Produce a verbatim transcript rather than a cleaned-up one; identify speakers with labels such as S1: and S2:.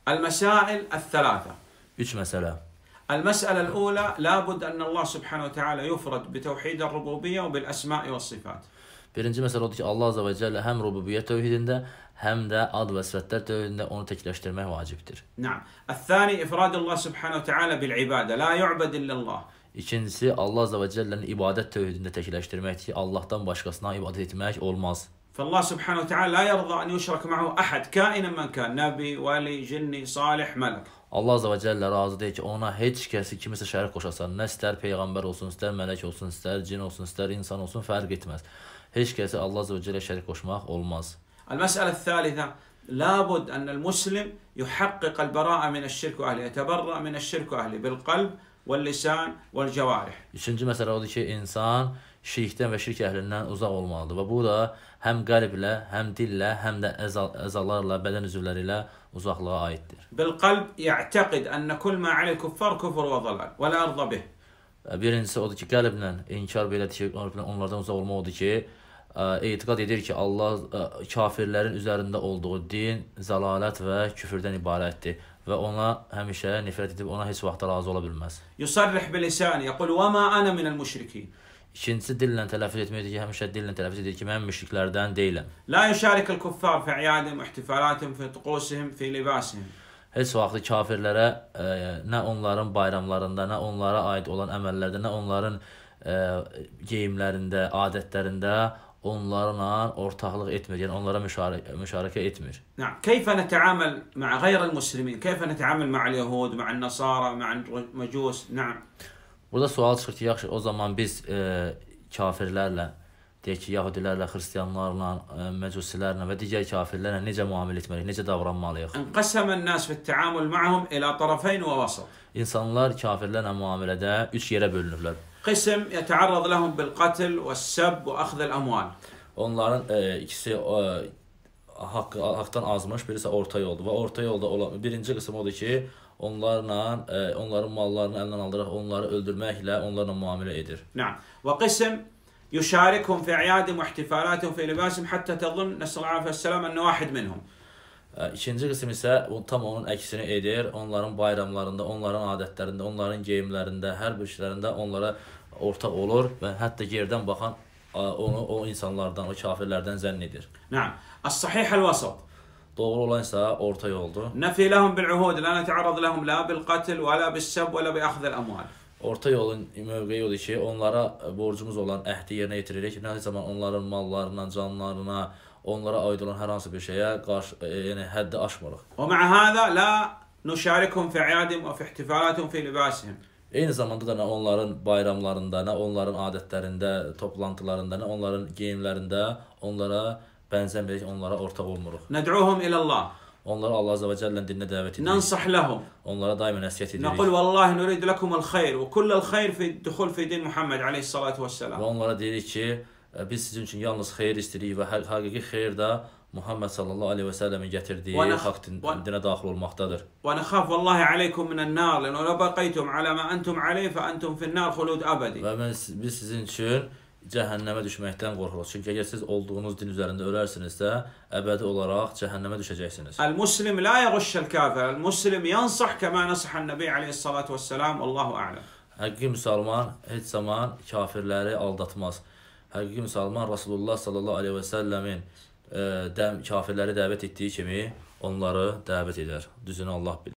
S1: المسائل الثلاثة.
S2: Üç məsələ.
S1: المسألة الأولى لابد أن الله سبحانه وتعالى يفرد بتوحيد الربوبية وبالأسماء والصفات.
S2: Birinci məsələ odur ki, Allah Azza və Cəllə həm rububiyyət tövhidində, həm də ad və sifətlər tövhidində onu təkləşdirmək vacibdir.
S1: نعم. الثاني إفراد الله سبحانه وتعالى بالعبادة لا يعبد إلا الله.
S2: İkincisi, Allah Azza və Cəllənin ibadət tövhidində təkləşdirməkdir ki, Allahdan başqasına ibadət etmək olmaz.
S1: فالله سبحانه وتعالى لا يرضى أن يشرك معه أحد كائنا من كان نبي ولي جني صالح ملك.
S2: Allah Azza və Cəllə razı deyir ki, ona heç kəsi kimisə şərik qoşasan, nə istər peyğəmbər olsun, istər mələk olsun, istər cin olsun, istər insan olsun, fərq etməz. Heç kəsi Allah Azza və Cəllə şərik qoşmaq olmaz.
S1: المسألة الثالثة لابد أن المسلم يحقق البراءة من الشرك وأهله يتبرأ من الشرك وأهله بالقلب واللسان والجوارح.
S2: Üçüncü məsələ odur ki, insan şirkdən və şirk əhlindən uzaq olmalıdır və bu da həm qəlblə, həm dillə, həm də əzalarla, bədən üzvləri ilə uzaqlığa aiddir.
S1: بالقلب يعتقد أن كل ما عليه الكفار كفر وضلال ولا يرضى به.
S2: Birincisi odur ki, qəlblə inkar belədir ki, onlardan uzaq olmaq odur ki, etiqad edir ki, Allah kafirlərin üzərində olduğu din zəlalət və küfrdən ibarətdir və ona həmişə nifrət edib ona heç vaxt razı ola bilməz.
S1: يصرح بلسانه يقول وما أنا من المشركين.
S2: İkincisi dillə tələffüz etməkdir ki, həmişə dillə tələffüz edir ki, mən müşriklərdən deyiləm.
S1: لا يشارك الكفار في أعيادهم واحتفالاتهم في طقوسهم في لباسهم.
S2: Heç vaxt kafirlərə e, nə onların bayramlarında, nə onlara aid olan əməllərdə, nə onların e, geyimlərində, adətlərində onlarla ortaqlıq etmir, yəni onlara müşarik müşarekə etmir.
S1: نعم. كيف نتعامل مع غير المسلمين؟ كيف نتعامل مع اليهود، مع النصارى، مع المجوس؟ نعم.
S2: Burada sual çıxır ki, yaxşı, o zaman biz e, kafirlərlə, deyək ki, yahudilərlə, xristianlarla, e, məcusilərlə və digər kafirlərlə necə müamilə etməliyik, necə davranmalıyıq?
S1: انقسم الناس في التعامل معهم إلى طرفين ووسط.
S2: İnsanlar kafirlərlə müamilədə üç yerə bölünürlər.
S1: قسم يتعرض لهم بالقتل والسب وأخذ الأموال.
S2: Onların e, ikisi e, haqqı, haqdan azmış, birisi orta yoldur və orta yolda olan birinci qism odur ki, onlarla, e, onların mallarını əlindən aldıraq, onları öldürməklə onlarla müamilə edir.
S1: نعم. وقسم يشاركهم في أعيادهم واحتفالاتهم في لباسهم حتى تظن نسأل الله العافية والسلام أنه واحد منهم.
S2: İkinci qism isə tam onun əksini edir. Onların bayramlarında, onların adətlərində, onların geyimlərində, hər bir işlərində onlara ortaq olur və hətta yerdən baxan onu o insanlardan, o kafirlərdən zənn edir.
S1: نعم. الصحيح الوسط.
S2: Doğru olan isə orta yoldur.
S1: نفي لهم بالعهود لا نتعرض لهم لا بالقتل ولا بالسب ولا بأخذ الأموال.
S2: Orta yolun mövqeyi odur ki, onlara borcumuz olan əhdi yerinə yetiririk. Nə zaman onların mallarına, canlarına, onlara aid olan hər hansı bir şeyə qarşı, yəni həddi aşmırıq.
S1: ومع هذا لا نشاركهم في أعيادهم وفي احتفالاتهم في لباسهم.
S2: Eyni zamanda da nə onların bayramlarında, nə onların adətlərində, toplantılarında, nə onların geyimlərində onlara bənzəməyək, onlara ortaq olmuruq.
S1: ندعوهم إلى الله.
S2: Onları Allah Azza və Cəllənin dininə dəvət edirik.
S1: ننصح لهم.
S2: Onlara daima nəsihət edirik.
S1: نقول والله نريد لكم الخير وكل الخير في الدخول في دين محمد عليه الصلاة
S2: Və
S1: والسلام.
S2: onlara deyirik ki, biz sizin üçün yalnız xeyir istəyirik və həqiqi xeyir də Muhammed sallallahu aleyhi və səlləmin gətirdiyi haqq dinə daxil olmaqdadır.
S1: ونخاف والله عليكم من النار لأنه لو بقيتم على ما أنتم عليه فأنتم في النار خلود أبدي.
S2: Və biz sizin üçün cəhənnəmə düşməkdən qorxuruq. Çünki əgər siz olduğunuz din üzərində ölərsinizsə, əbədi olaraq cəhənnəmə düşəcəksiniz.
S1: المسلم لا يغش الكافر، المسلم ينصح كما نصح النبي عليه الصلاة والسلام والله أعلم.
S2: Həqiqi müsəlman heç zaman kafirləri aldatmaz. Həqiqi müsəlman Rasulullah sallallahu aleyhi və səlləmin e, kafirləri dəvət etdiyi kimi onları dəvət edər. Düzünü Allah bilir.